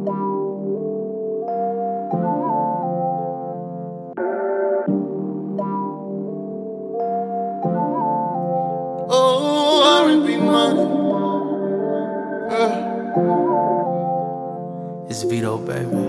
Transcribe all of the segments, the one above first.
Oh, R&B money. It's Vito, baby.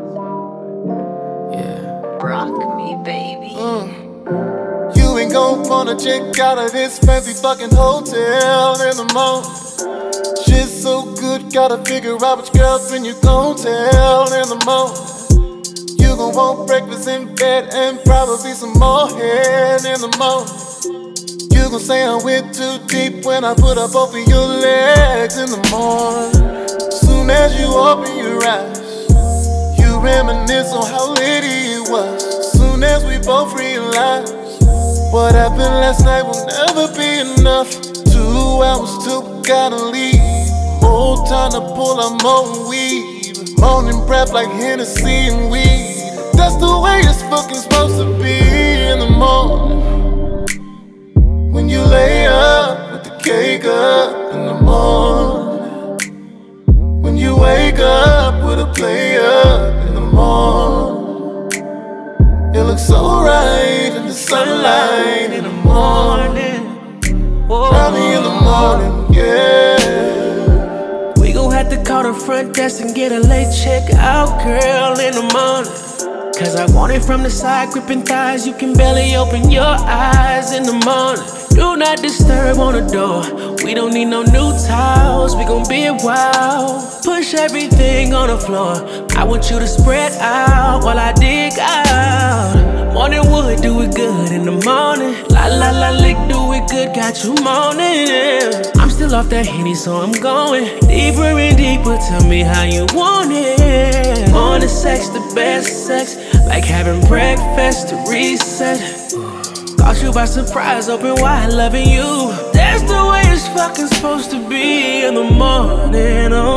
Yeah. Rock me, baby. You ain't gon' wanna check out of this fancy fucking hotel in the morning. Shit's so good, gotta figure out which girlfriend you gon' tell in the morning. You gon' want breakfast in bed and probably some more head in the morning. You gon' say I went too deep when I put up both of your legs in the morning. Soon as you open your eyes, you reminisce on how litty it was. Soon as we both realize what happened last night will never be enough. 2 hours till we gotta leave. More time to pull our more weed. Morning breath like Hennessy and weed. That's the way it's fucking supposed to be in the morning. When you lay up with the cake up in the morning. When you wake up with a play up in the morning. It looks so right in the sunlight in the morning. Early in the morning, yeah. We gon' have to call the front desk and get a late check out, girl, in the morning. Cause I want it from the side, gripping thighs. You can barely open your eyes in the morning. Do not disturb on the door. We don't need no new towels. We gon' be a while. Push everything on the floor. I want you to spread out while I dig out. Morning wood, do it good in the morning. La la la lick, do it good, got you moaning. I'm still off that Henny, so I'm going deeper and deeper. Tell me how you want it. Morning sex, the best sex. Like having breakfast to reset. Caught you by surprise, open wide, loving you. That's the way it's fucking supposed to be in the morning. Oh.